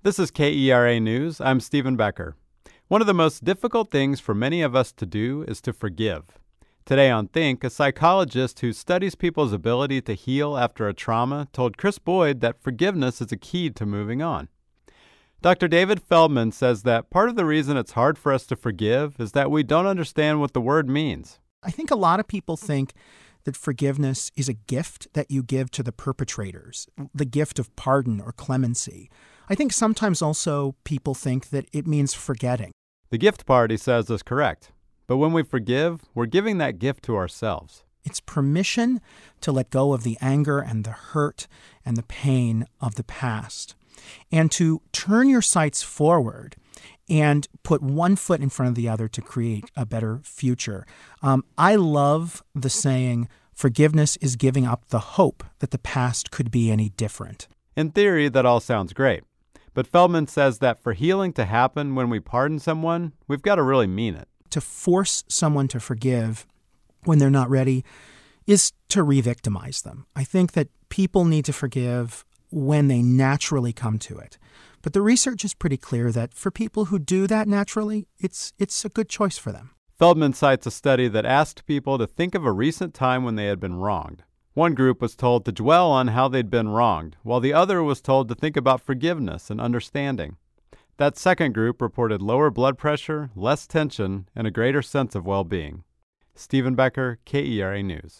This is KERA News. I'm Stephen Becker. One of the most difficult things for many of us to do is to forgive. Today on Think, a psychologist who studies people's ability to heal after a trauma told Chris Boyd that forgiveness is a key to moving on. Dr. David Feldman says that part of the reason it's hard for us to forgive is that we don't understand what the word means. I think a lot of people think that forgiveness is a gift that you give to the perpetrators, the gift of pardon or clemency. I think sometimes also people think that it means forgetting. The gift part, he says, is correct. But when we forgive, we're giving that gift to ourselves. It's permission to let go of the anger and the hurt and the pain of the past, and to turn your sights forward and put one foot in front of the other to create a better future. I love the saying, forgiveness is giving up the hope that the past could be any different. In theory, that all sounds great. But Feldman says that for healing to happen when we pardon someone, we've got to really mean it. To force someone to forgive when they're not ready is to re-victimize them. I think that people need to forgive when they naturally come to it. But the research is pretty clear that for people who do that naturally, it's a good choice for them. Feldman cites a study that asked people to think of a recent time when they had been wronged. One group was told to dwell on how they'd been wronged, while the other was told to think about forgiveness and understanding. That second group reported lower blood pressure, less tension, and a greater sense of well-being. Stephen Becker, KERA News.